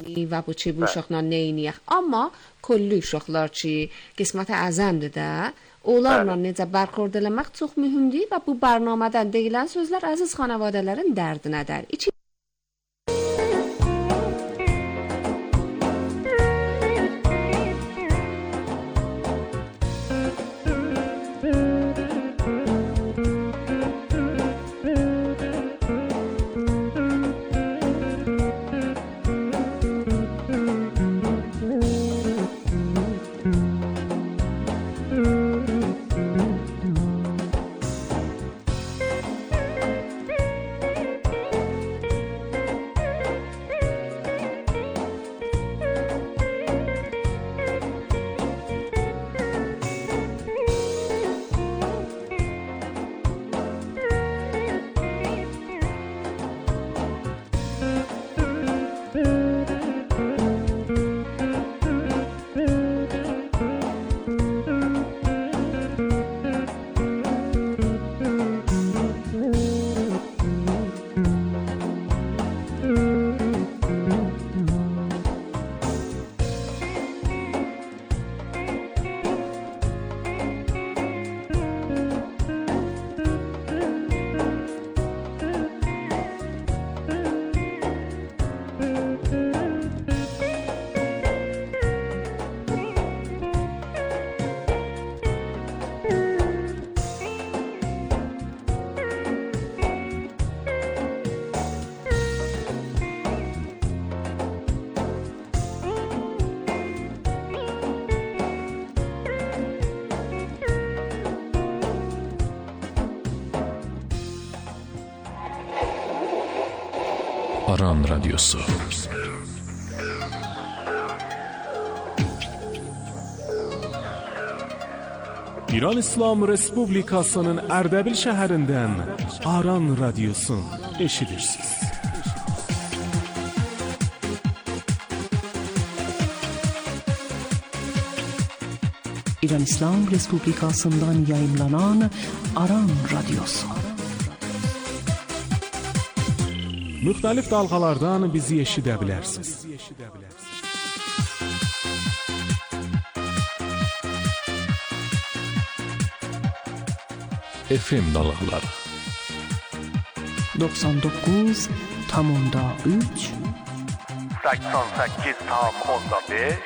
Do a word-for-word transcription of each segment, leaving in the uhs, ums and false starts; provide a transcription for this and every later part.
və bu ki, bu uşaqla nə edək. Amma külli uşaqlar ki, qismət əzəmdir də, onlarla necə bərxurd eləmək çox mühümdür və bu proqramdan deyilən sözlər əziz xanavadələrin dərdinədir. İki Aran Radyosu. İran İslam Respublikasının Ərdəbil şəhərindən Aran Radyosu eşidirsiniz. İran İslam Respublikasından yayımlanan Aran Radyosu. Müxtəlif dalğalardan bizi eşidə bilərsiniz. F M dalğaları doksan doqquz nöqtə üç səksən səkkiz nöqtə beş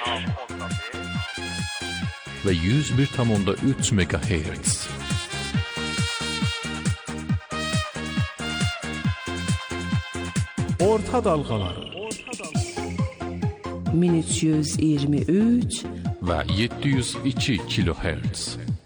və yüz bir nöqtə üç megahertz. Orta dalğaları min üç yüz iyirmi üç və yeddi yüz iki kilohertz.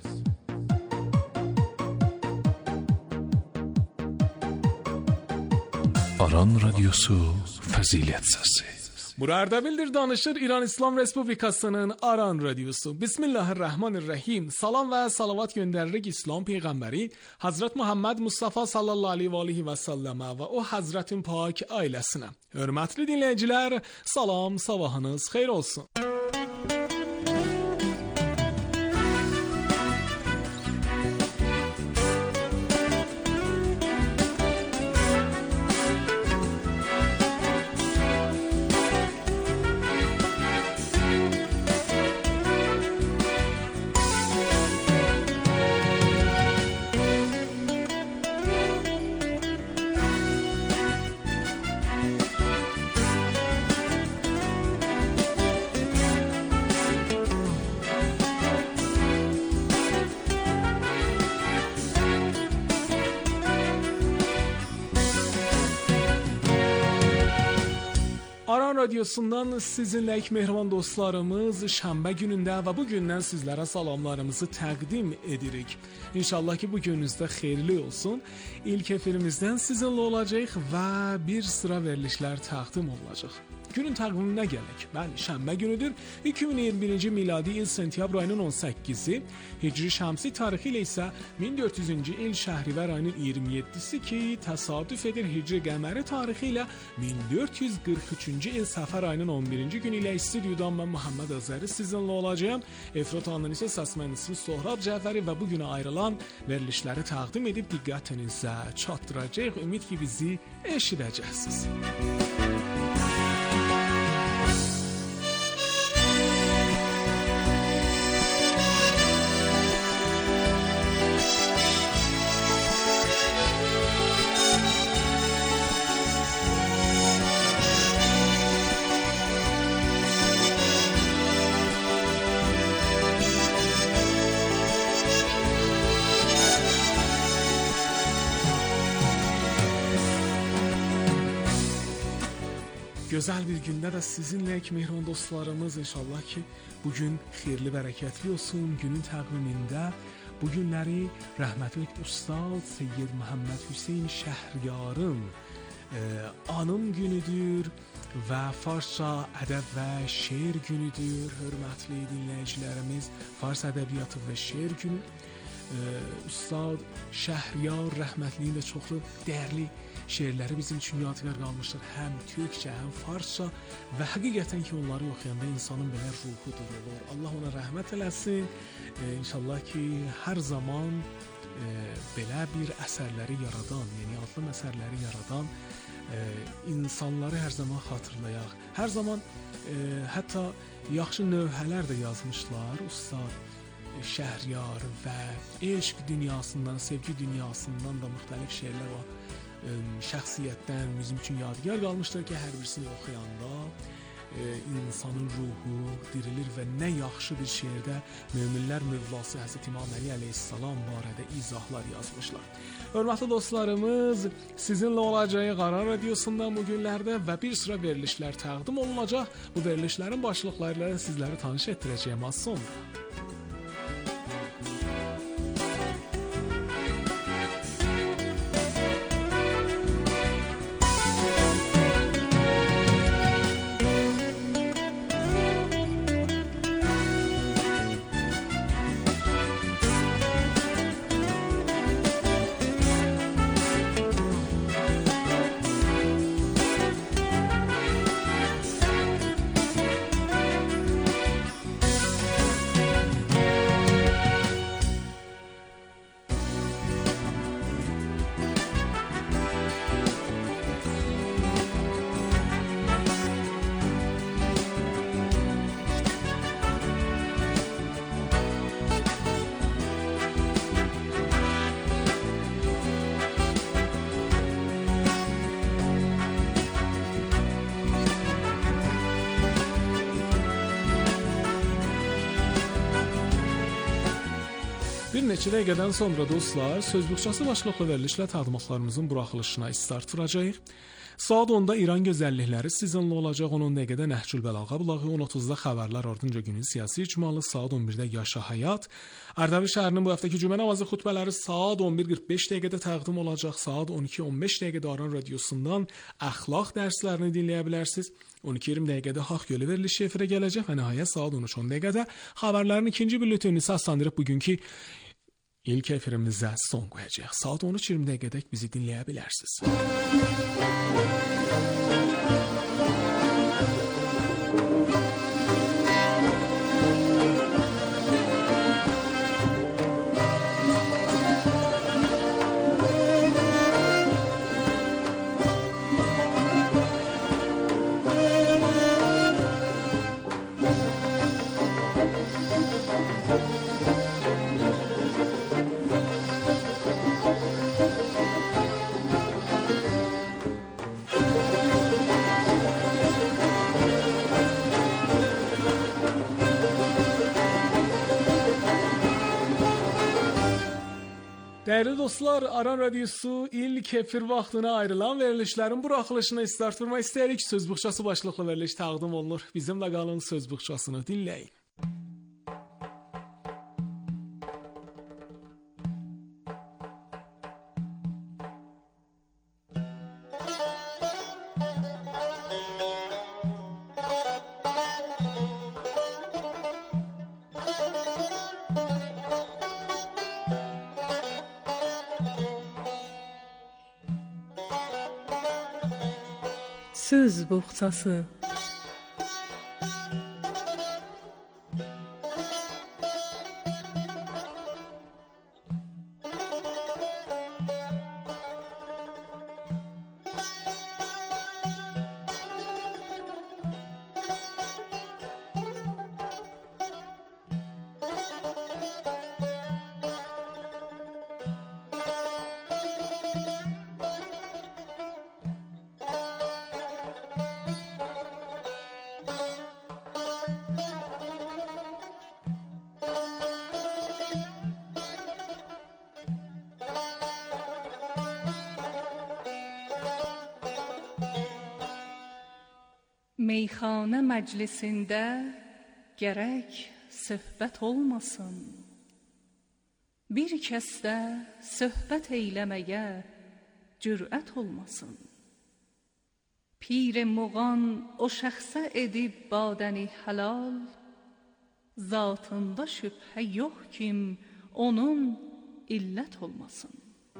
Aran Radyosu Fəzilət Səsi. Bura Ərdəbildir, danışır İran İslam Respublikasının Aran Radyosu. Bismillahirrahmanirrahim. Salam və salavat göndəririk İslam Peyğəmbəri Hazret Muhammed Mustafa sallallahu aleyhi və səlləmə və o Hazretin pak ailəsinə. Hörmətli dinləyicilər, salam, sabahınız xeyir olsun. Aran Radyosu'ndan sizinləyik mehriban dostlarımız şənbə günündə və bu gündən sizlərə salamlarımızı təqdim edirik. İnşallah ki bu gününüzdə xeyirli olsun. İlk efirimizdən sizinlə olacaq və bir sıra verilişlər təqdim olacaq. Günün təqviminə gələk. Bəli, şənbə günüdür. iki min iyirmi birinci miladi il sentyabr ayının on səkkizi, Hicri şəmsi tarixi ilə isə min dörd yüzüncü il Şəhrivər ayının iyirmi yeddisi ki, təsadüf edir Hicri qəməri tarixi ilə min dörd yüz qırx üçüncü il Səfər ayının on birinci günü ilə istudiodan mən Muhammed Azəri sizinlə olacağam. Efratandan isə səs mühəndisi Sohrab Cəfəri və bu günə ayrılan verilişləri təqdim edib diqqətinizə çatdıracağıq. Ümid ki bizi eşidəcəksiniz. gözəl bir gündə də sizinləyik mehriban dostlarımız. İnşallah ki, bugün xeyirli, bərəkətli olsun. Günün təqvimində bu günləri rəhmətli Ustad Seyyid Məhəmməd Hüseyn Şəhriyarın e, anım günüdür və Farsça ədəb və şeir günüdür. Hörmətli dinləyicilərimiz, Fars ədəbiyyatı və şeir günü. E, Ustad Şəhriyar rəhmətliyin də çoxlu dəyərli şeirləri bizim üçün yadigar qalmışdır. Həm türkcə, həm farsça və həqiqətən ki, onları oxuyanda insanın belə ruhu durulur. Allah ona rəhmət eləsin. E, İnşallah ki, hər zaman e, belə bir əsərləri yaradan, yəni adlı əsərləri yaradan e, insanları hər zaman xatırlayaq. Hər zaman e, hətta yaxşı növhələr də yazmışlar. Ustad Şəhriyar və eşq dünyasından, sevgi dünyasından da müxtəlif şeirlər var. Şəxsiyyətdən bizim üçün yadigar qalmışdır ki, hər birisini oxuyanda e, insanın ruhu dirilir və nə yaxşı bir şeirdə möminlər mövlası Həzrət İmam Əli əleyhissalam barədə izahlar yazmışlar. Hörmətli dostlarımız, sizinlə olacağı Aran Radiosundan bu günlərdə və bir sıra verilişlər təqdim olunacaq. Bu verilişlərin başlıqları ilə sizləri tanış etdirəcəyəm az sonra. Bir neçə dəqiqədən sonra dostlar, sözbuqçası başlıqlı verilişlə təqdimatlarımızın buraxılışına start vuracağıq. Saat onda İran gözəllikləri sizinlə olacaq. on dəqiqədə Nəhcül Bəlağə bulağı, on otuzda xəbərlər, ardınca günün siyasi icmalı, saat on birdə Yaşa Həyat. Ərdəbil şəhərinin bu həftəki cümə namazı xutbələri saat on bir qırx beş dəqiqədə təqdim olacaq. Saat on iki on beş dəqiqədə Aran Radiosundan əxlaq dərslərini dinləyə bilərsiniz. on iki iyirmi dəqiqədə Haqq Yolu verilişi efirə gələcək və nəhayət saat on üç on dəqiqədə xəbərlərin ikinci bülletenini səsləndirib bugünkü İlk efirimizə son qoyacaq. Saat on üç iyirmi dəqiqədək bizi dinləyə bilərsiniz. Dəyərli dostlar, Aran Radiosu ilk efir vaxtına ayrılan verilişlərin buraxılışına start vermək istəyirik. Sözbuqçası başlıqlı veriliş təqdim olunur. Bizimlə qalın, sözbuqçasını dinləyin. Söz buğçası. Meyxana məclisində gərək söhbət olmasın. Bir kəsdə söhbət eyləməyə cürət olmasın. Pir muğan o şəxsə edib badəni halal, zatında şübhə yox kim onun illət olmasın.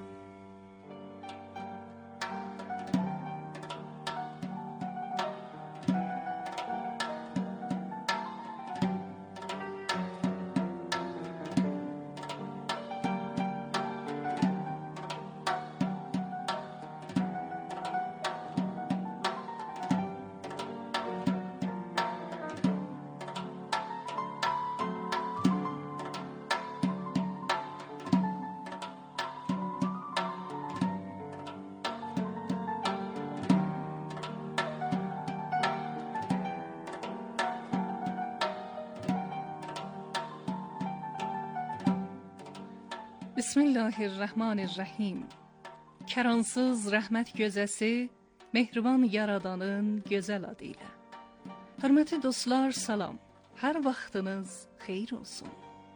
Bismillahirrahmanirrahim. Kəransız rəhmət gözəsi, mehriban yaradanın gözəl adı ilə. Hörmətli dostlar, salam. Hər vaxtınız xeyir olsun.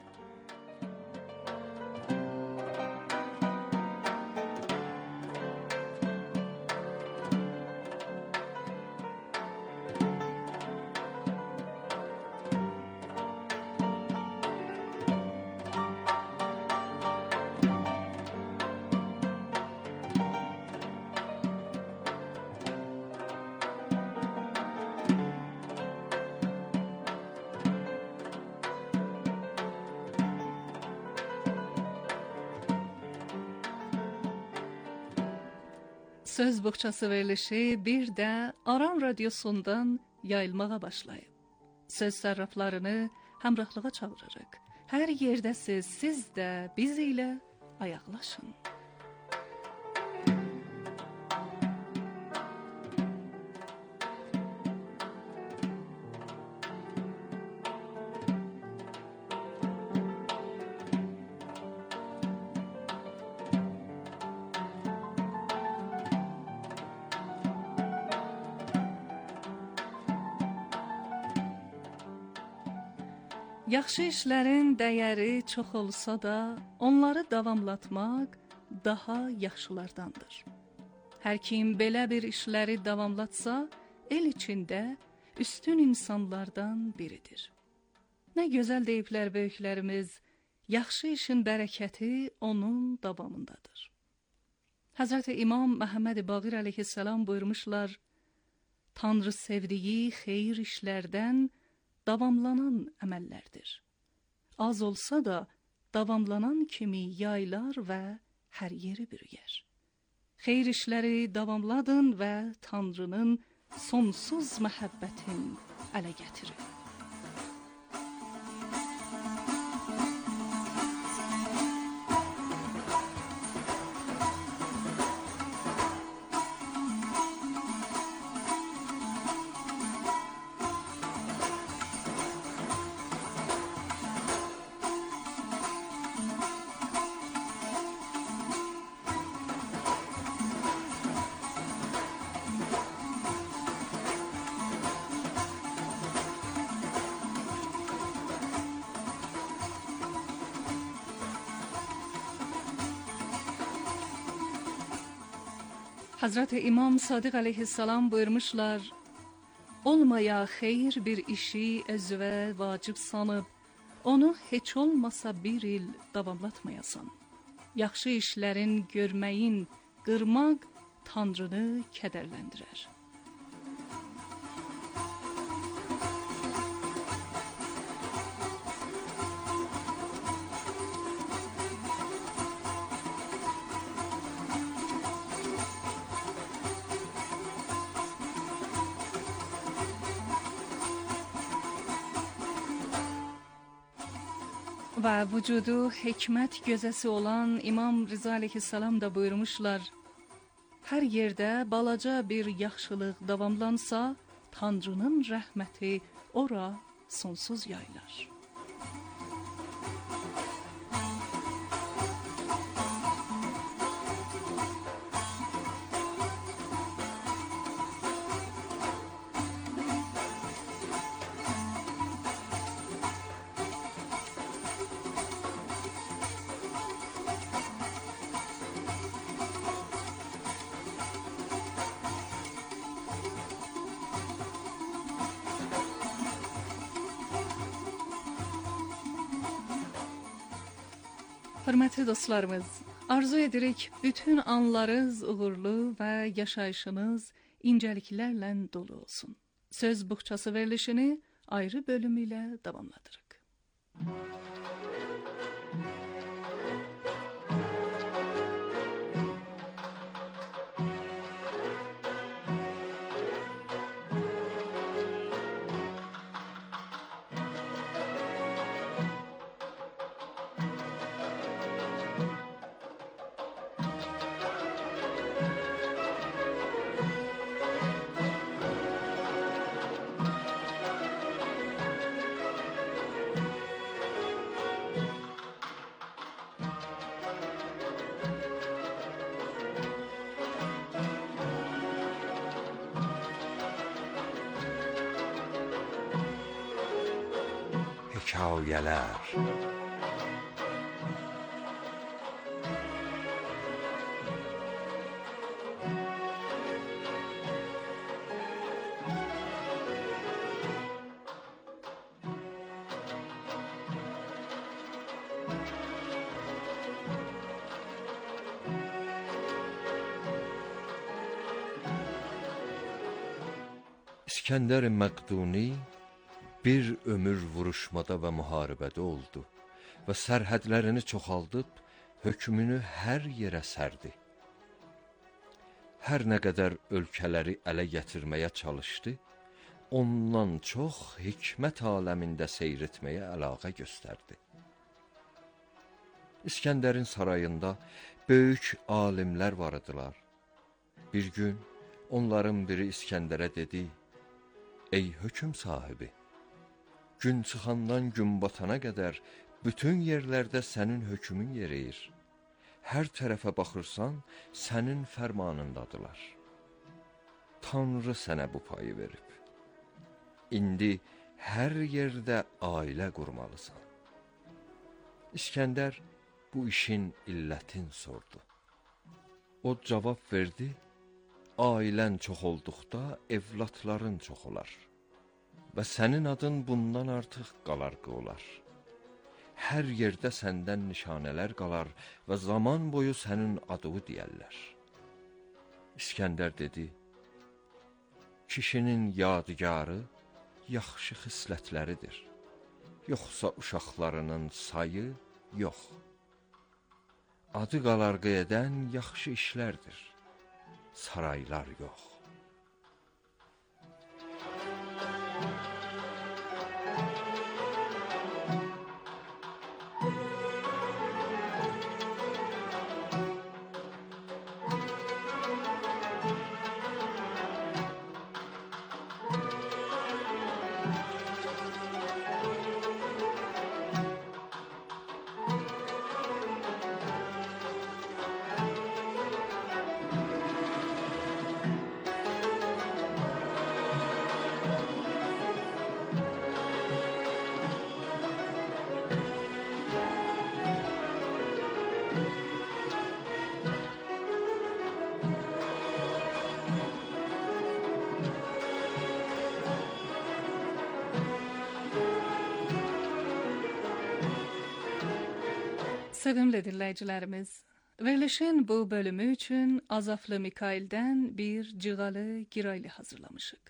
Söz Boğçası verilişi bir də Aran radiosundan yayılmağa başlayıb. Söz sərraflarını həmrahlığa çağırırıq. Hər yerdəsiz, siz də biz ilə ayaqlaşın. Yaxşı işlərin dəyəri çox olsa da, onları davamlatmaq daha yaxşılardandır. Hər kim belə bir işləri davamlatsa, el içində üstün insanlardan biridir. Nə gözəl deyiblər böyüklərimiz, yaxşı işin bərəkəti onun davamındadır. Həzrəti İmam Məhəmməd Baqir əleyhissalam buyurmuşlar, Tanrı sevdiyi xeyir işlərdən davamlanan əməllərdir. Az olsa da davamlanan kimi yaylar və hər yeri bürüyər. Xeyir işləri davamladın və Tanrının sonsuz məhəbbətin ələ gətirin. Hazreti İmam Sadiq aleyhissalam buyurmuşlar, olmaya xeyir bir işi özüvə vacib sanıb, onu heç olmasa bir il davamlatmayasan. Yaxşı işlərin görməyin, qırmaq Tanrını kədərləndirər. Və vücudu hikmət gözəsi olan İmam Rıza aleyhissalam da buyurmuşlar, hər yerdə balaca bir yaxşılıq davamlansa, Tanrının rəhməti ora sonsuz yaylar. Hörmətli dostlarımız, arzu edirik bütün anlarınız uğurlu və yaşayışınız incəliklərlə dolu olsun. Söz buxçası verilişini ayrı bölümü ilə davamladırıq. Hekayələr. İskəndər Məqduni bir ömür vuruşmada və müharibədə oldu və sərhədlərini çoxaldıb hökmünü hər yerə sərdi. Hər nə qədər ölkələri ələ gətirməyə çalışdı, ondan çox hikmət aləmində seyr etməyə əlaqə göstərdi. İskəndərin sarayında böyük alimlər var idilar. Bir gün onların biri İskəndərə dedi: "Ey hökm sahibi, gün çıxandan gün batana qədər bütün yerlərdə sənin hökmün yeriyir. Hər tərəfə baxırsan, sənin fərmanındadılar. Tanrı sənə bu payı verib. İndi hər yerdə ailə qurmalısan." İskəndər bu işin illətin sordu. O cavab verdi: "Ailən çox olduqda evlatların çox olar və sənin adın bundan artıq qalarqı olar. Hər yerdə səndən nişanələr qalar və zaman boyu sənin adını deyərlər." İskəndər dedi: "Kişinin yadigarı yaxşı xislətləridir, yoxsa uşaqlarının sayı yox. Adı qalarqı edən yaxşı işlərdir, saraylar yox." Sevimli dinləyicilərimiz, verilişin bu bölümü üçün Azaflı Mikail'dən bir cığalı giraylı hazırlamışıq.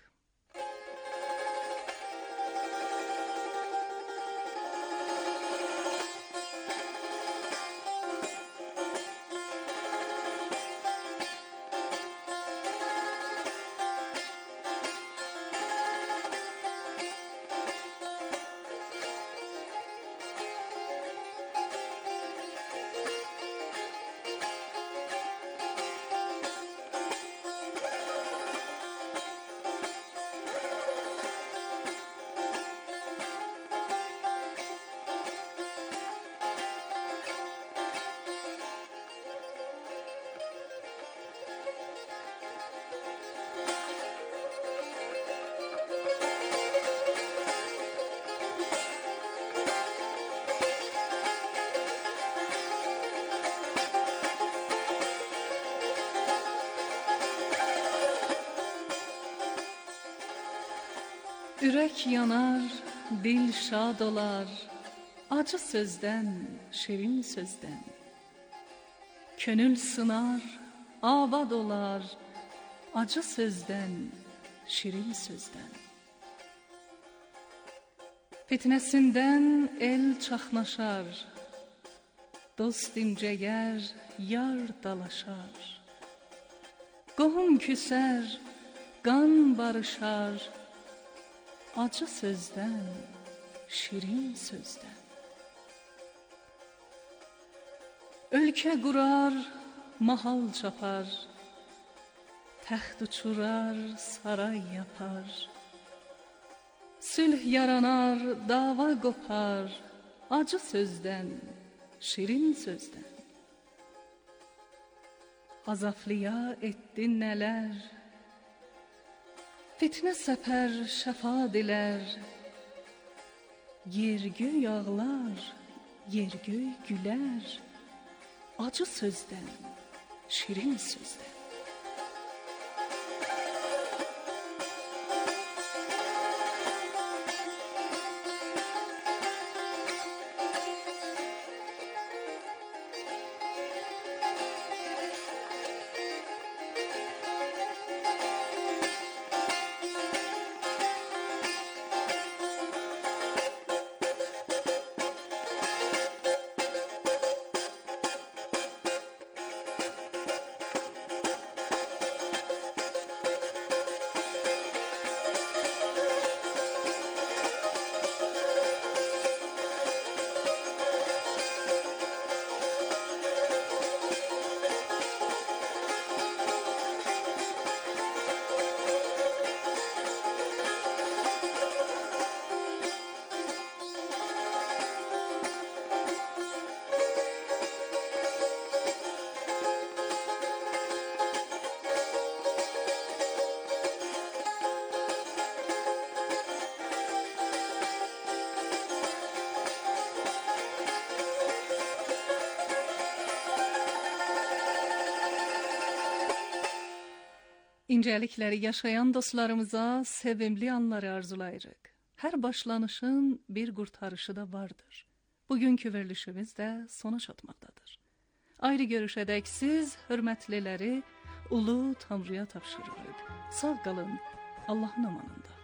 Ürək yanar, dil şad olar, acı sözdən, şirin sözdən. könül sınar, avad olar, acı sözdən, şirin sözdən. Fitnəsindən el çaxnaşar, dost incəgər, yar dalaşar. Qohum küsər, qan barışar, acı sözdən, şirin sözdən. Ölkə qurar, mahal çapar, təxt uçurar, saray yapar. Sülh yaranar, dava qopar, acı sözdən, şirin sözdən. Azaflıya etdin nələr, fitnə səpər, şəfa dilər. Yer göy ağlar, yer göy gülər, acı sözdən, şirin sözdən. İncəlikləri yaşayan dostlarımıza sevimli anları arzulayırıq. Hər başlanışın bir qurtarışı da vardır. Bugünkü verilişimiz də sona çatmaqdadır. Ayrı görüşədək siz, hörmətliləri, ulu Tanrıya tapşırırıq. Sağ qalın, Allahın amanında.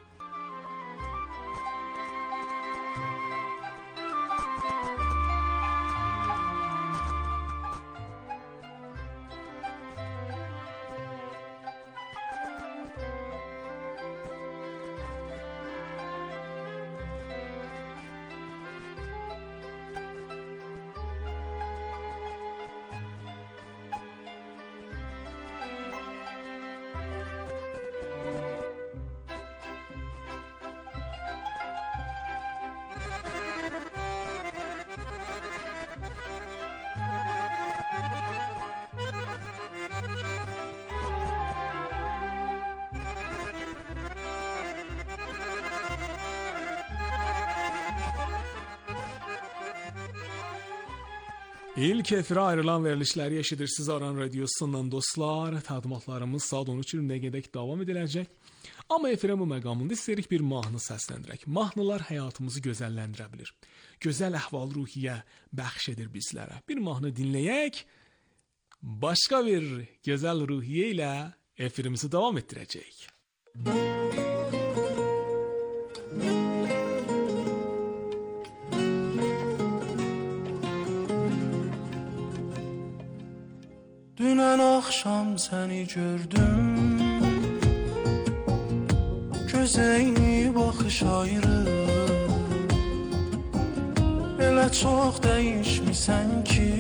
İlk efirə ayrılan verilişləri eşidirsiniz Aran Radiosundan dostlar. Təqdimatlarımız saat on üç iyirmiyə qədər davam ediləcək. Amma efirə bu məqamında istəyirik bir mahnı səsləndirək. Mahnılar həyatımızı gözəlləndirə bilir. Gözəl əhval-ruhiyyə bəxş edir bizlərə. Bir mahnı dinləyək, başqa bir gözəl ruhiyyə ilə efirimizi davam etdirəcəyik. Dünən axşam səni gördüm, gözəyini baxış ayrı. Elə çox dəyişmisən ki,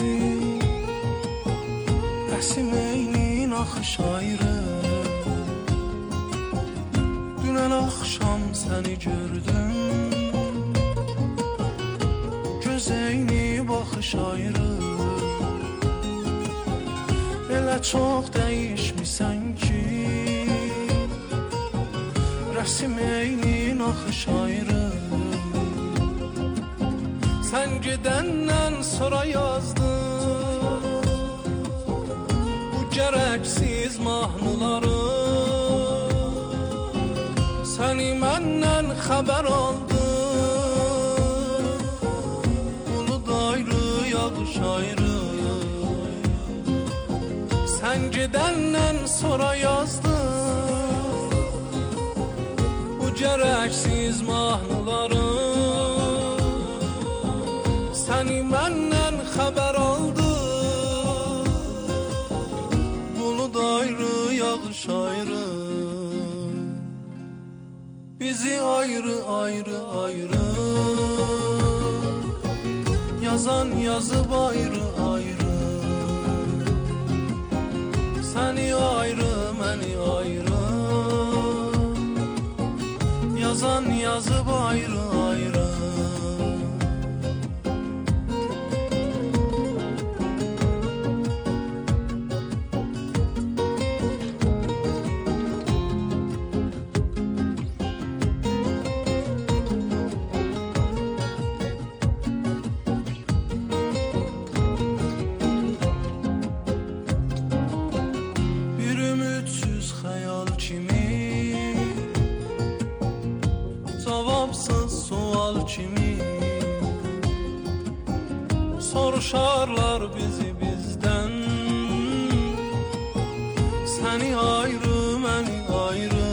rəsim eynin axış ayrı. Dünən axşam səni gördüm, gözəyini baxış ayrı. Elə çox dəyişmisən ki, rəsim eynin axış ayrı. Sən gedəndən sonra yazdım bu gərəksiz mahnıları. Səni məndən xəbər aldım, bulud ayrı, yağış ayrı. gedəndən sonra yazdım bu gərəksiz mahnıları. Səni məndən xəbər aldı, bulud ayrı, yağış ayrı, bizi ayrı ayrı ayrı, yazan yazıb ayrı ayrı, səni ayrı, məni ayrı, yazan yazıb ayrı ayrı. Soruşarlar bizi bizden, seni ayrı, məni ayrı,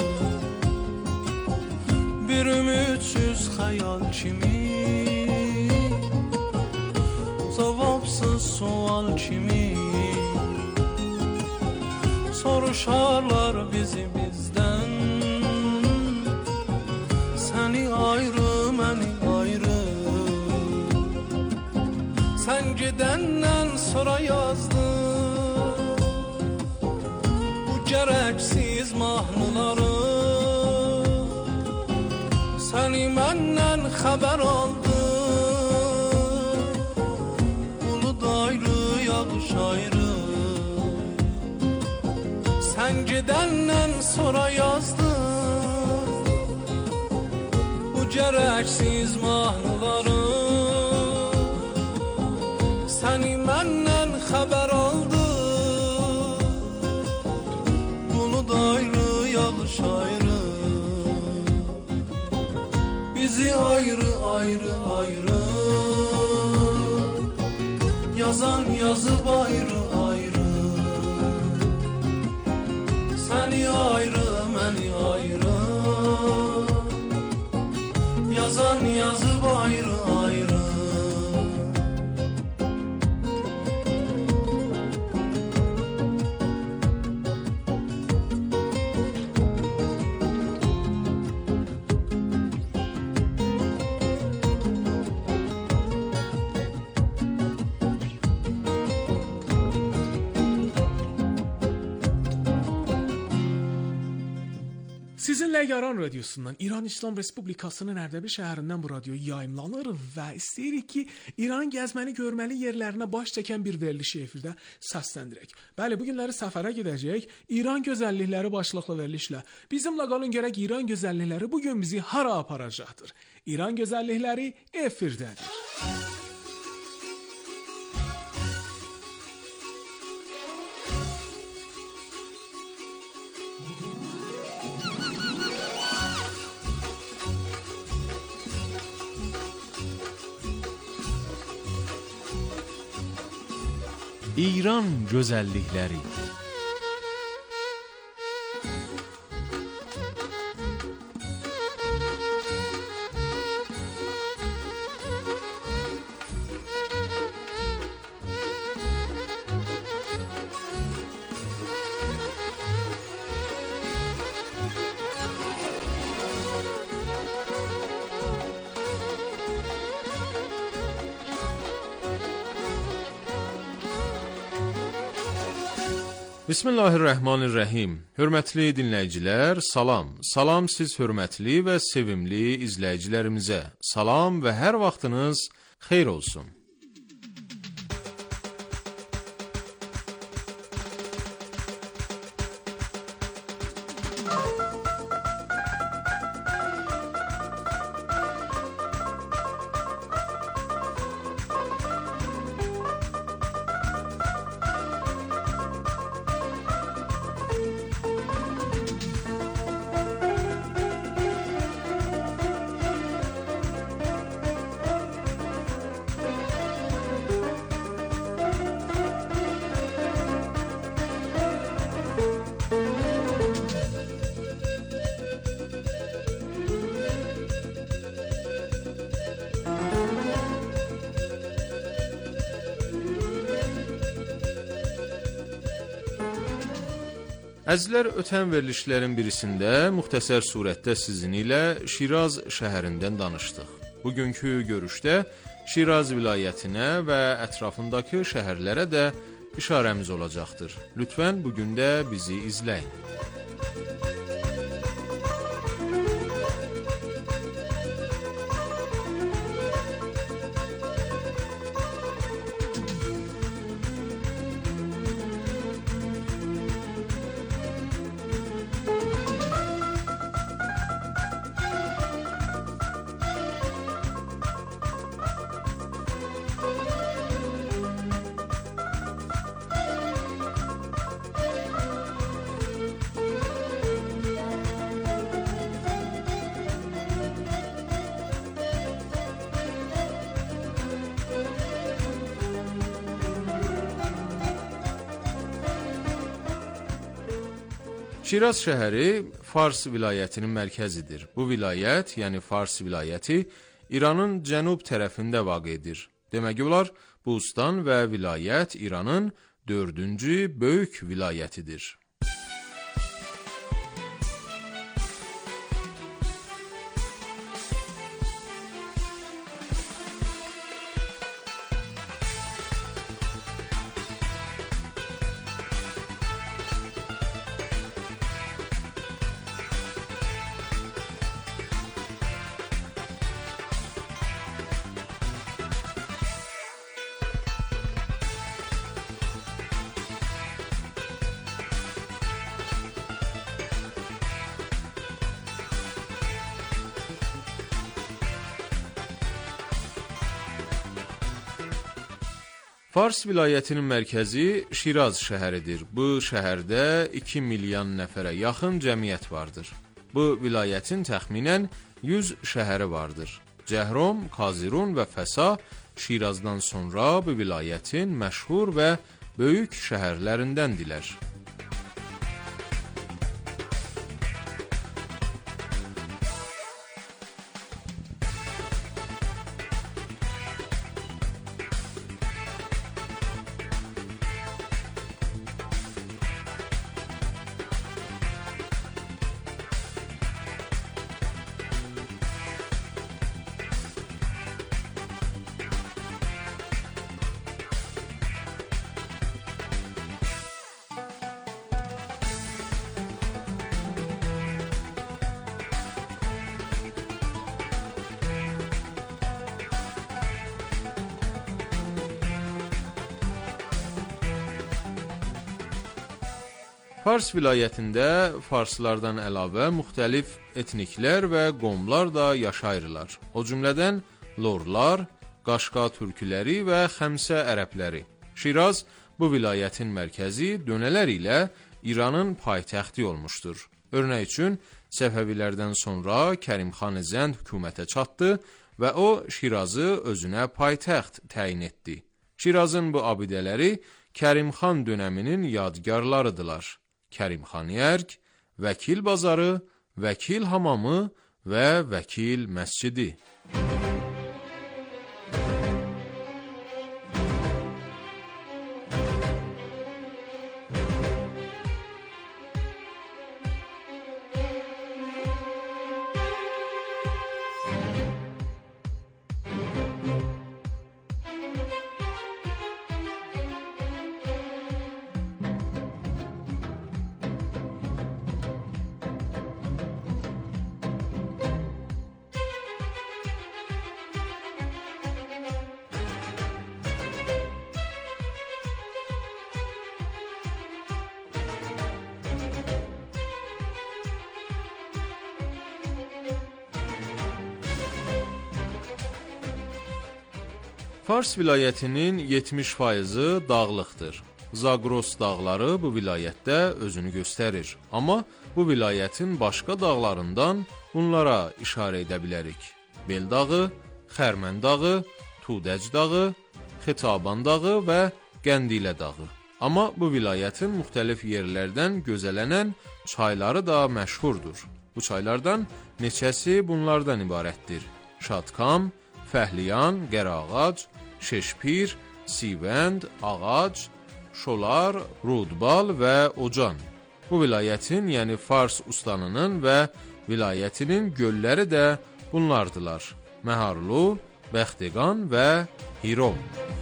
bir ümitsiz xəyal kimi, cavabsız sual kimi. Soruşarlar bizi bizden, seni ayrı, məni ayrı. Sen gedəndən sonra yazdım bu gərəksiz mahnıları. Səni məndən xəbər aldı, bulud ayrı, yağış ayrı. Sen gedəndən sonra yazdım bu gərəksiz mahnıları. Səni məndən xəbər aldı, bulud ayrı, yağış ayrı, bizi ayrı ayrı ayrı, yazan yazıb ayrı ayrı, səni ayrı, məni ayrı, yazan yazıb ayrı ayrı. Sizinlə Yaran Radiosundan, İran İslam Respublikasının Ərdəbil şəhərindən bu radio yayımlanır və istəyirik ki, İran gəzməli, görməli yerlərinə baş çəkən bir verilişi efirdə səsləndirək. Bəli, bu günləri səfərə gedəcək, İran gözəllikləri başlıqlı verilişlə. Bizimlə qalın, görək İran gözəllikləri bugün bizi hara aparacaqdır. İran gözəllikləri efirdədir. İran gözəllikləri. Bismillahirrahmanirrahim. Hörmətli dinləyicilər, salam. Salam siz hörmətli və sevimli izləyicilərimizə. Salam və hər vaxtınız xeyir olsun. Əzizlər, ötən verilişlərin birisində müxtəsər surətdə sizin ilə Şiraz şəhərindən danışdıq. Bugünkü görüşdə Şiraz vilayətinə və ətrafındakı şəhərlərə də işarəmiz olacaqdır. Lütfən bugün də bizi izləyin. Şiraz şəhəri Fars vilayətinin mərkəzidir. Bu vilayət, yəni Fars vilayəti, İranın cənub tərəfində vaqedir. Demək olar, Bustan və vilayət İranın dördüncü böyük vilayətidir. Fars vilayətinin mərkəzi Şiraz şəhəridir. Bu şəhərdə iki milyon nəfərə yaxın cəmiyyət vardır. Bu vilayətin təxminən yüz şəhəri vardır. Cəhrom, Kazirun və Fəsa Şirazdan sonra bu vilayətin məşhur və böyük şəhərlərindəndirlər. Fars vilayətində farslardan əlavə müxtəlif etniklər və qomlar da yaşayırlar. O cümlədən lorlar, Qaşqa türküləri və Xəmsə ərəbləri. Şiraz bu vilayətin mərkəzi dönələr ilə İranın paytaxtı olmuşdur. Örnək üçün Səfəvilərdən sonra Kərimxan Zənd hökumətə çatdı və o Şirazı özünə paytaxt təyin etdi. Şirazın bu abidələri Kərimxan dönəminin yadgarlarıdırlar. Kərimxaniyərk, Vəkil bazarı, Vəkil hamamı və Vəkil məscidi. Fars vilayətinin yetmiş faizi dağlıqdır. Zagros dağları bu vilayətdə özünü göstərir. Amma bu vilayətin başqa dağlarından bunlara işarə edə bilərik. Bel dağı, Xərmən dağı, Tudəc dağı, Xitaban dağı və Qəndilə dağı. Amma bu vilayətin müxtəlif yerlərdən gözələnən çayları da məşhurdur. Bu çaylardan neçəsi bunlardan ibarətdir. Şadkam, Fəhliyan, Qərağac, Şeşpir, Sivənd, Ağac, Şolar, Rudbal və Ocan. Bu vilayətin, yəni Fars ustanının və vilayətinin gölləri də bunlardılar: Məharlu, Bəxtiqan və Hirom.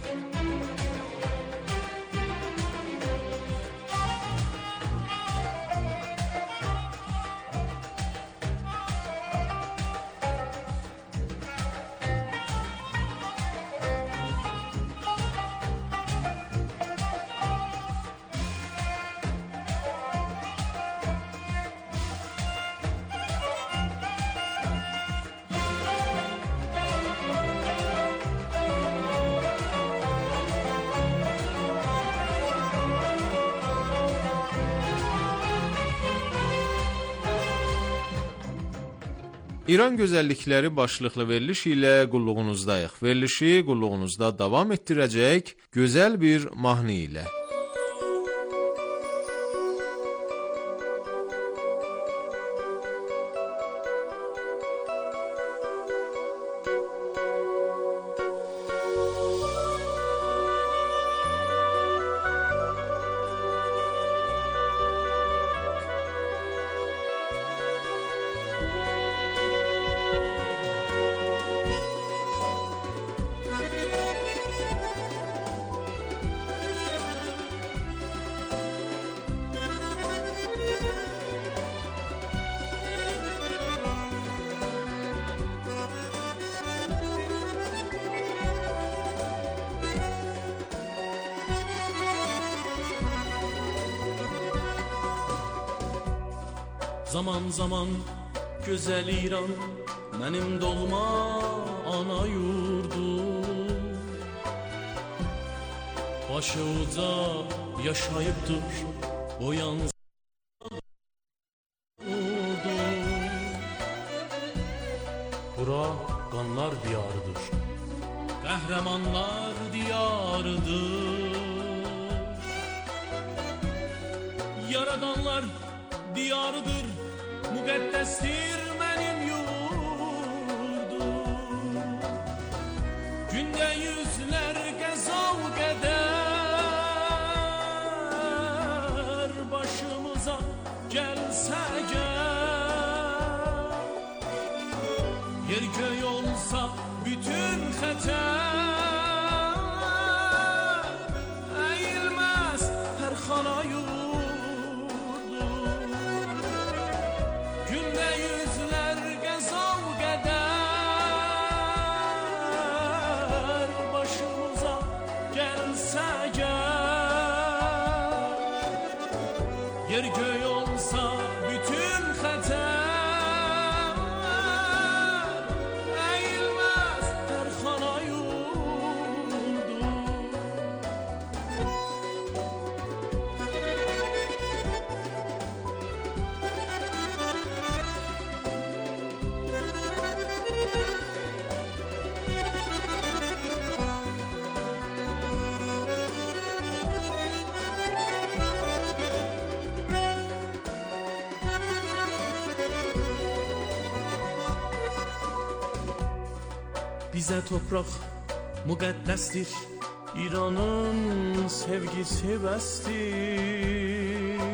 İran gözəllikləri başlıqlı veriliş ilə qulluğunuzdayıq. Verilişi qulluğunuzda davam etdirəcək gözəl bir mahnı ilə. Zaman zaman güzel İran, benim dolma ana yurdum. Başı uca yaşayıpdır o yalnız Bura qanlar diyarıdır, qəhrəmanlar diyarıdır. Yaradanlar diyarıdır, müqəddəsdir mənim yurdum. Gündə yüzlər qəzav qədər başımıza gəlsə gəl, yer göy olsa bütün xətər, əyilməz hər xana yurdum. Yer göy olsa bütün xətər, əyilməz hər xana yurdum. Bizə topraq müqəddəsdir, İranın sevgisi bəsdir.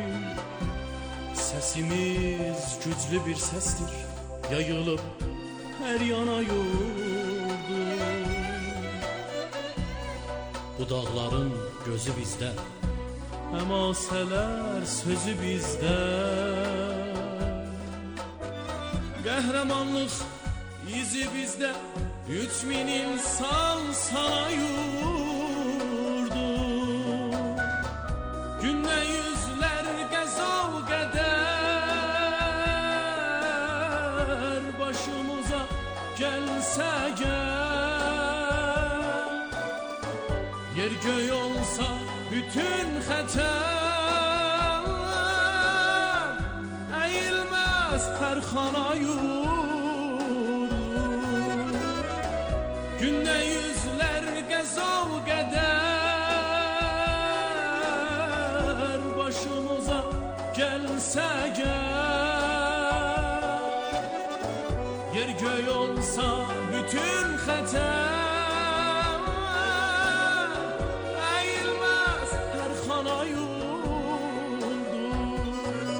Səsimiz güclü bir səsdir, yayılıb hər yana yurdum. Bu dağların gözü bizdə, həmasələr sözü bizdə. Qəhrəmanlıq izi bizdə, üç min insan sana yurdum. Gündə yüzlər qəzav qədər başımıza gəlsə gəl, yer göy olsa bütün xətər, əyilməz hər xana yurdum. Gündə yüzlər qəzav qədər başımıza gəlsə gəl, yer göy olsa bütün xətər, əyilməz hər xana yurdum.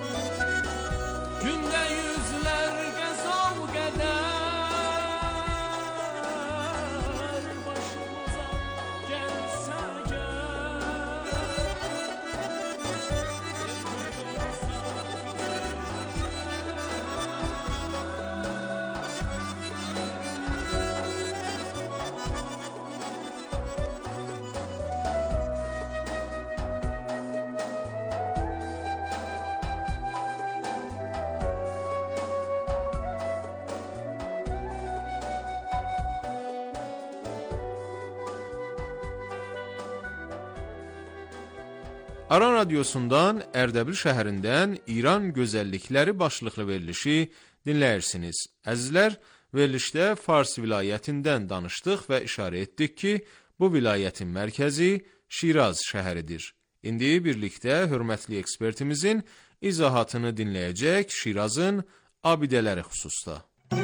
Aran Radiosundan Ərdəbil şəhərindən İran gözəllikləri başlıqlı verilişi dinləyirsiniz. Əzizlər, verilişdə Fars vilayətindən danışdıq və işarə etdik ki, bu vilayətin mərkəzi Şiraz şəhəridir. İndi birlikdə hörmətli ekspertimizin izahatını dinləyəcək Şirazın abidələri xüsusda.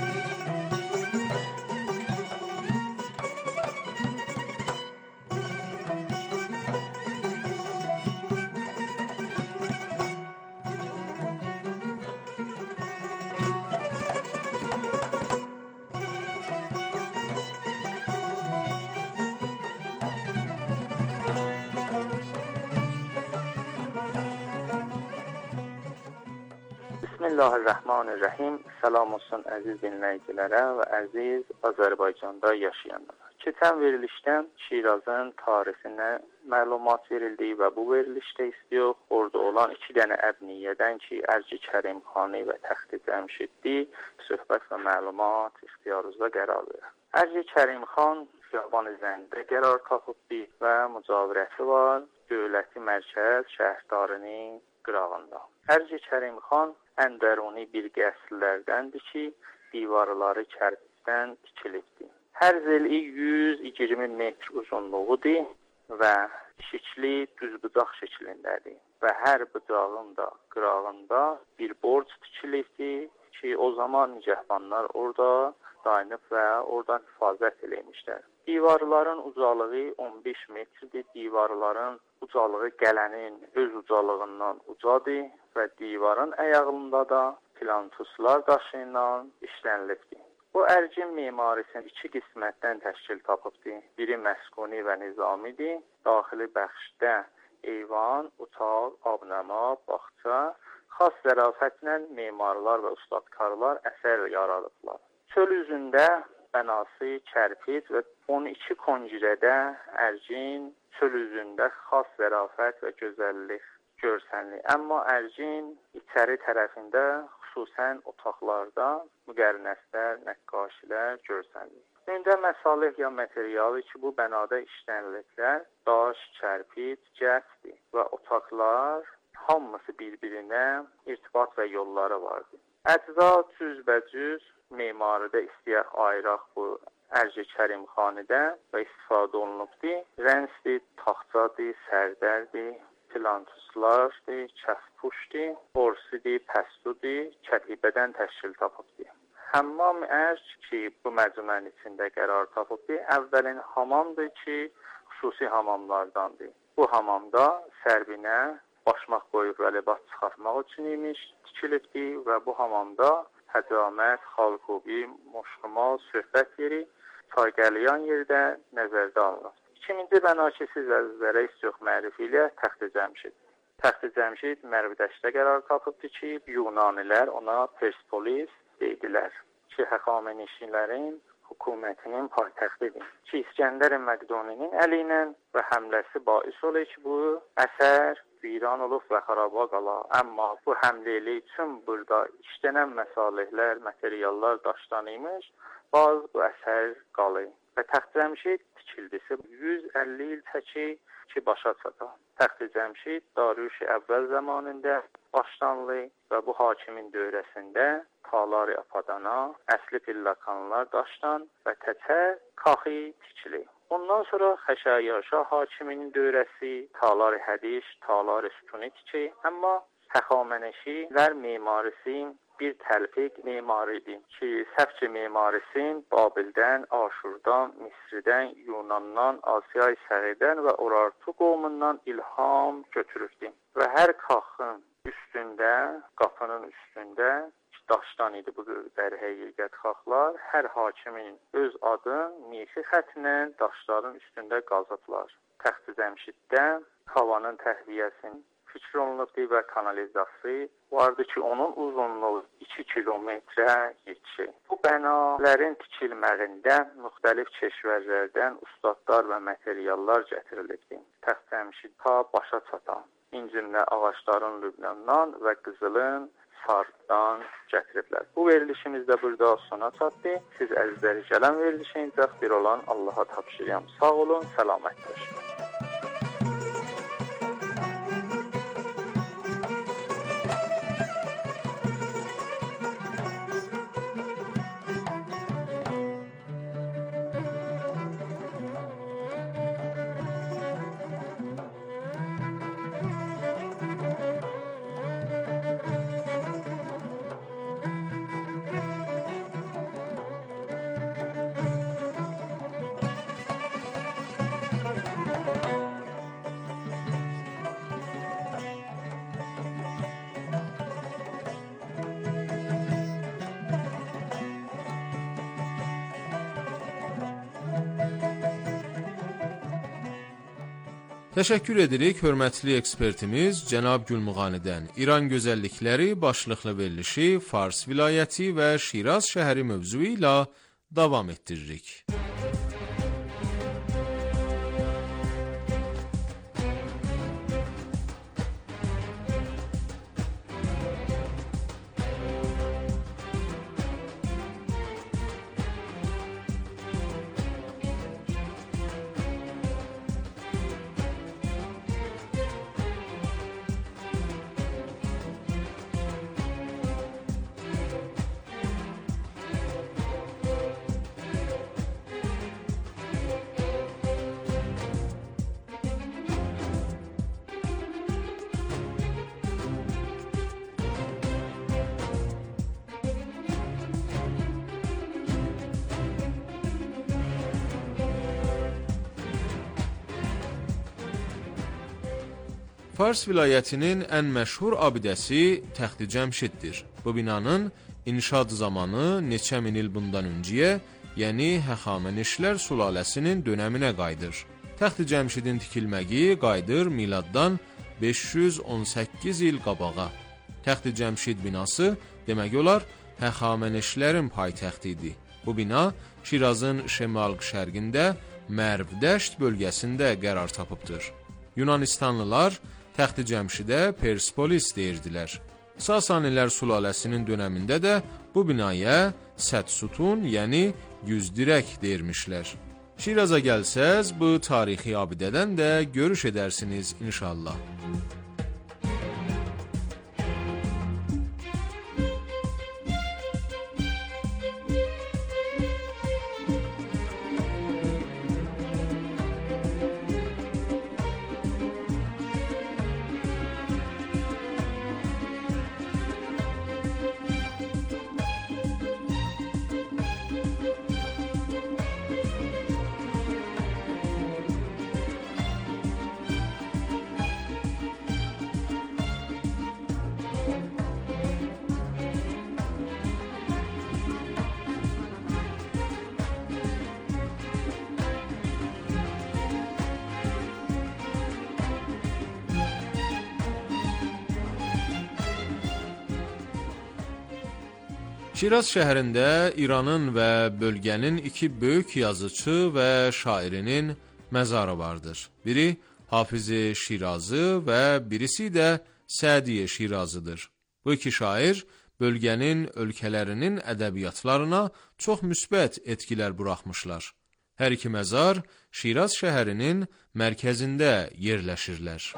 Bismillahirrahmanirrahim. Salam olsun əziz dinləyicilərə və əziz Azərbaycanda yaşayanlara. Keçən verilişdən Şirazın tarihinə məlumat verildi və bu verilişdə istiyor orada olan iki dənə əbniyyədən ki, Ərci Kərimxani və Təxti Cəmşiddi söhbət və məlumat ixtiyarınızda qərar verir. Ərci Kərimxan Xiyaban-ı Zəndə qərar tapıbdı və mücavirəti var dövləti mərkəz şəhərdarının qırağında. Ərci Kərimxan əndəruni bir qəsrlərdəndir ki, divarları kərpicdən tikilibdir. Hər zeli yüz iyirmi metr uzunluğudur və şikli düzbucaq şəklindədir və hər bucağın da qırağında bir borc tikilibdir ki, o zaman nigəhbanlar orada dayanıb və oradan hifazət eləmişlər. Divarların ucalığı on beş metrdir. Divarların ucalığı gələnin öz ucalığından ucadır və divarın əyağında da plantuslar daşı ilə işlənilibdir. Bu ərcin mimarisinin iki qismətdən təşkil tapıbdır. Biri məskuni və nizamidir. Daxili bəxşdə eyvan, otaq, abnəma, bağça, xas zərafətlə memarlar və ustadkarlar əsər yaradıblar. Çöl üzündə bənası kərpic və on iki koncirədə ərcin çöl üzündə xas zərafət və gözəllik görsənli. Amma ərcin içəri tərəfində xüsusən otaqlarda müqərnəslər, nəqqaşilər görsənli. Ündə məsalih ya materialı ki, bu bənada işləniləklər daş, kərpic, cəsdir və otaqlar hamısı bir-birinə irtibat və yolları vardır. Əcza cüzbəcüz memaridə istəyək ayıraq bu Ərci Kərimxanidə və istifadə olunubdur. Rənsdir, taxtadır, sərdərdir, plantuslardır, kəfpuşdur, borsidir, pəstudur, kətibədən təşkil tapıbdır. Həmmam ərc ki, bu məcmuənin içində qərar tapıbdır. Əvvəlin hamamdır ki, xüsusi hamamlardandır. Bu hamamda sərbinə başmaq qoyub və libas çıxartmaq üçün imiş tikilibdir və bu hamamda həcamət, xalqubi, moşqumal, söhbət yeri, çay qəliyan yerdə nəzərdə alınır. İkinci bəna ki, siz əzizlərə istiyox mərifi ilə Təxti Cəmşid. Təxti Cəmşid Mərvidəşdə qərar tapıbdır ki, Yunanilər ona Persepolis deyidilər ki, Həxamenişilərin hökumətinin paytaxtıdır. Ki, İskəndər Məqduninin əli ilə və həmləsi bais olur ki, bu əsər viran olub və xaraba qala. Amma bu həmləli üçün burada işlənən məsalihlər, materiallar daşdan imiş, bazı bu əsər qalır. Və Təxti Cəmşid tikildisi yüz əlli il çəki ki, başa çata. Təxti Cəmşid Darüş-i əvvəl zamanında başlanlı və bu hakimin dövrəsində Talar-ı Apadana, əsli pillakanlar daşdan və təcə kaxi tikili. Ondan sonra Xəşəyaşa hakiminin dövrəsi Talar-ı Hədiş, Talar-ı Sütuni tiki. Amma Həxamenişilər memarisi bir təlfiq memaridir ki, səfçi memarisin Babildən, Aşurdan, Misridən, Yunandan, Asiya-i Səğirdən və Urartu qovumundan ilham götürübdür. Və hər kaxın üstündə, qapının üstündə daşdan idi bu dər həqiqət xaxlar. Hər hakimin öz adın mixi xətlə daşların üstündə qazıblar. Təxti Cəmşiddə havanın təhliyəsinin fikir olunubdur və kanalizasiya vardı ki, onun uzunluğu iki kilometrə yetişir. Bu bənaların tikilməsində müxtəlif keşvərlərdən ustadlar və materiallar gətirilibdir. Təxti Cəmşid ta başa çatan incimlə ağacların Lübnandan və qızılın Sardan gətiriblər. Bu verilişimizdə burada sona çatdı. Siz əzizləri gələn verilişincə bir olan Allaha tapşırıram. Sağ olun, səlamət olun. Təşəkkür edirik hörmətli ekspertimiz cənab Gülmuğanidən. İran gözəllikləri başlıqlı verilişi Fars vilayəti və Şiraz şəhəri mövzuu ilə davam etdiririk. Fars vilayətinin ən məşhur abidəsi Təxti Cəmşiddir. Bu binanın inşaat zamanı neçə min il bundan öncəyə, yəni Həxamənişlər sülaləsinin dönəminə qayıdır. Təxti Cəmşidin tikilməyi qayıdır miladdan beş yüz on səkkiz il qabağa. Təxti Cəmşid binası demək olar Həxamənişlərin paytaxtı idi. Bu bina Şirazın şimal-şərqində Mərv-Dəşt bölgəsində qərar tapıbdır. Yunanistanlılar Təxti Cəmşidə Persepolis deyirdilər. Sasanilər sülaləsinin dönəmində də bu binaya Səd-Sütun, yəni yüz dirək deyirmişlər. Şiraza gəlsəz, bu tarixi abidədən də görüş edərsiniz inşallah. Şiraz şəhərində İranın və bölgənin iki böyük yazıcı və şairinin məzarı vardır. Biri Hafiz-i Şirazı və birisi də Sədi Şirazıdır. Bu iki şair bölgənin ölkələrinin ədəbiyyatlarına çox müsbət etkilər buraxmışlar. Hər iki məzar Şiraz şəhərinin mərkəzində yerləşirlər.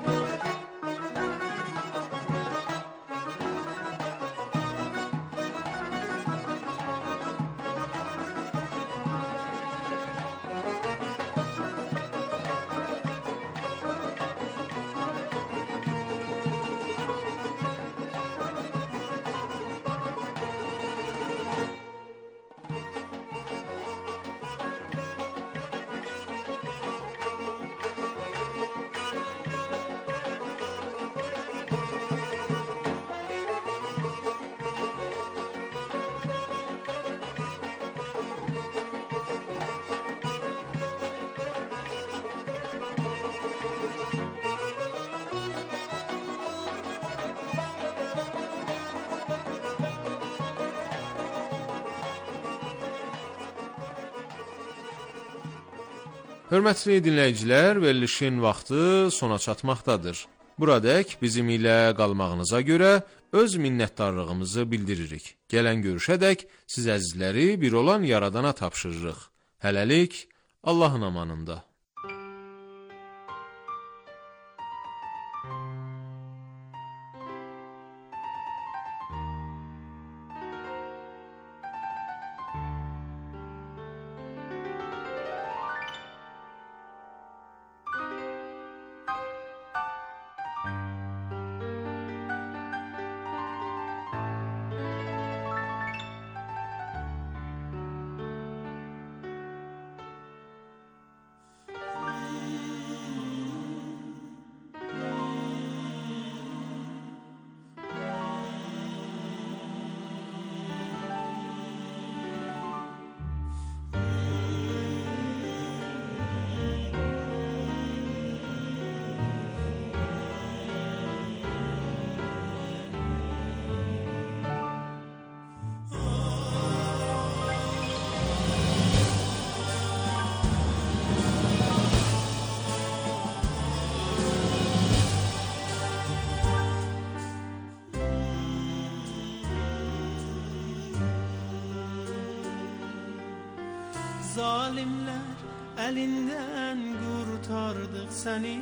Hörmətli dinləyicilər, verilişin vaxtı sona çatmaqdadır. Buradək bizim ilə qalmağınıza görə öz minnətdarlığımızı bildiririk. Gələn görüşədək siz əzizləri bir olan Yaradana tapşırırıq. Hələlik, Allahın amanında. zalimler elinden kurtardık seni.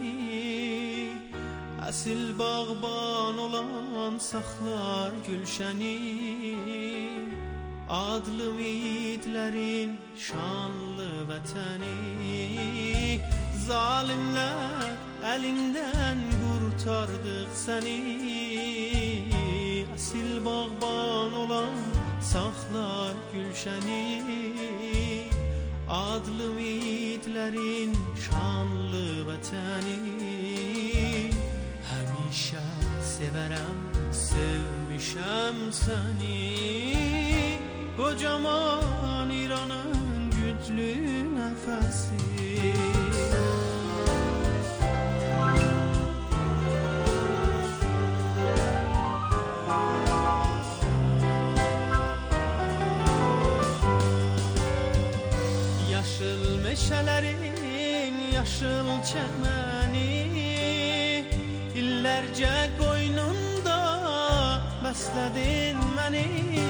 Asil bağban olan saklar gülşeni. Adlı yiğitlerin şanlı vatani. Zalimler elinden kurtardık seni. Asil bağban olan saklar gülşeni. Adlı yiğitlerin şanlı vatani. Həmişə severəm, sevmişəm səni. Kocaman İran'ın güclü nefesi. Yaşıl meşələrin yaşıl çəməni. İllərcə qoynunda bəslədin məni.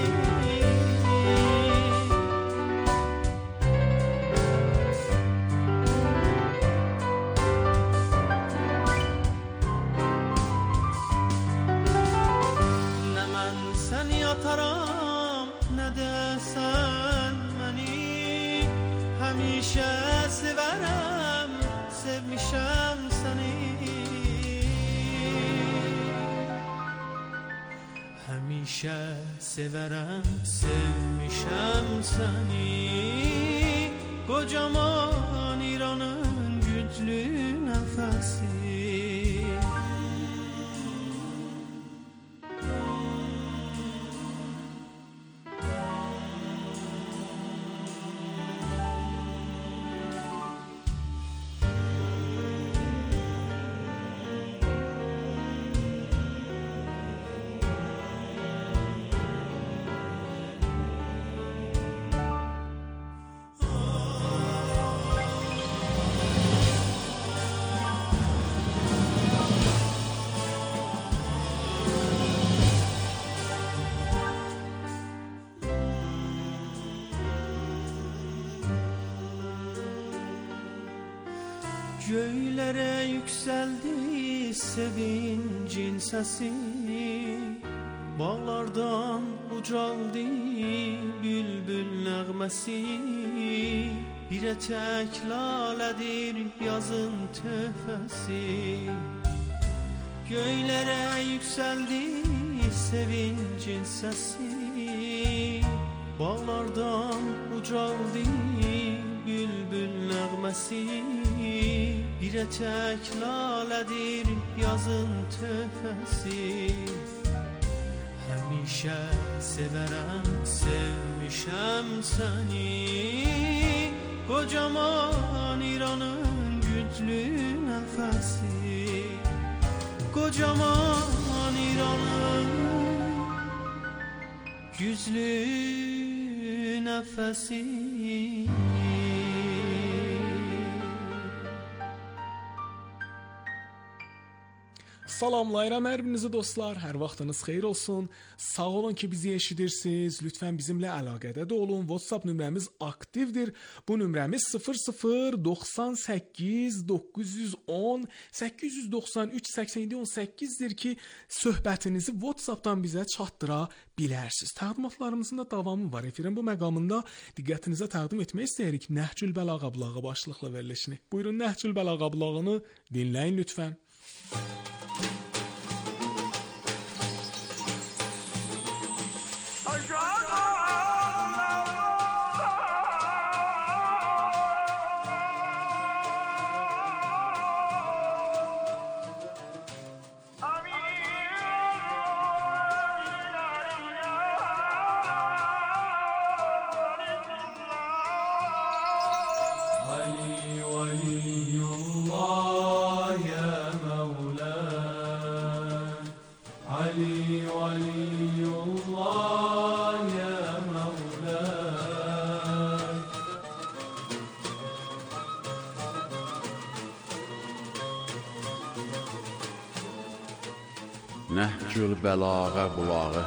Nə mən sən yataram, nə də sən məni. Həmişə sevərəm, sevmişəm səni. Həmişə sevərəm, sevmişəm səni. Kocaman İran'ın güclü nəfəsi. Göylere yükseldi sevincin sesi. Bağlardan ucaldı bülbül nəğməsi. Bir etek laledir yazın töhfəsi. Göylere yükseldi sevincin sesi. Bağlardan ucaldı bülbül nəğməsi. Bir etek laledir yazın töhfəsi. Həmişə severəm, sevmişəm səni. Kocaman İran'ın güclü nəfəsi. Kocaman İran'ın güclü nəfəsi. Salamlayıram hər birinizi dostlar, hər vaxtınız xeyir olsun. Sağ olun ki bizi eşidirsiniz. Lütfən bizimlə əlaqədə də olun. WhatsApp nömrəmiz aktivdir. Bu nömrəmiz sıfır sıfır doxsan səkkiz doqquz yüz on səkkiz yüz doxsan üç səksən yeddi on səkkizdir ki, söhbətinizi WhatsAppdan bizə çatdıra bilərsiniz. Təqdimatlarımızın da davamı var. Efirin bu məqamında diqqətinizə təqdim etmək istəyirik Nəhcül Bəlağa bulağı başlıqlı verilişini. Buyurun Nəhcül Bəlağa bulağını dinləyin lütfən. Nəhcül Bəlağa bulağı.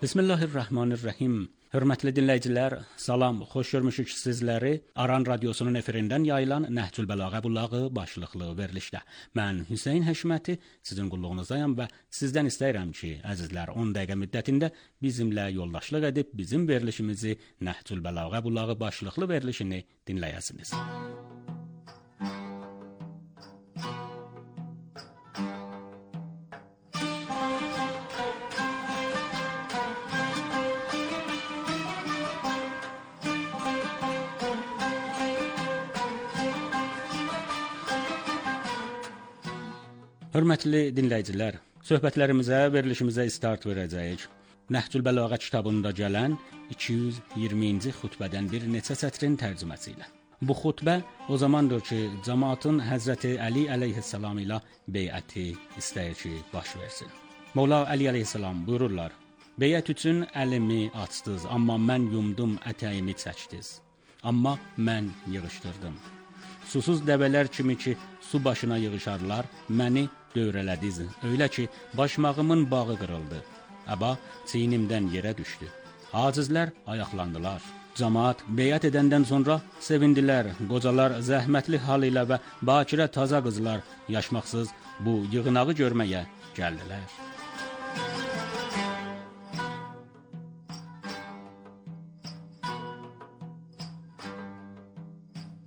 Bismillahirrahmanirrahim. Hörmətli dinləyicilər, salam, xoş görmüşük sizləri Aran Radiosunun efirindən yayılan Nəhcül Bəlağə bulağı başlıqlı verilişdə. Mən Hüseyn Həşməti sizin qulluğunuzdayam və sizdən istəyirəm ki, əzizlər, on dəqiqə müddətində bizimlə yoldaşlıq edib bizim verilişimizi Nəhcül Bəlağə bulağı başlıqlı verilişini dinləyəsiniz. Hörmətli dinləyicilər, söhbətlərimizə, verilişimizə start verəcəyik. Nəhcül Bəlağə kitabında gələn iki yüz iyirminci xutbədən bir neçə sətrin tərcüməsi ilə. Bu xutbə o zamandır ki, cəmaatın Həzrəti Əli əleyhissalam ilə beyəti istəyir ki, baş versin. Mövla Əli əleyhissalam buyururlar: "Beyət üçün əlimi açdınız, amma mən yumdum, ətəyimi çəkdiniz. Amma mən yığışdırdım. Susuz dəvələr kimi ki, su başına yığışarlar, məni dövrələdiniz, öyle ki, başmağımın bağı qırıldı. Əba çiynimdən yerə düşdü. Acizlər ayaqlandılar. Cəmaat beyət edəndən sonra sevindilər. Qocalar zəhmətli hal ilə və bakirə taza qızlar yaşmaqsız bu yığınağı görməyə gəldilər."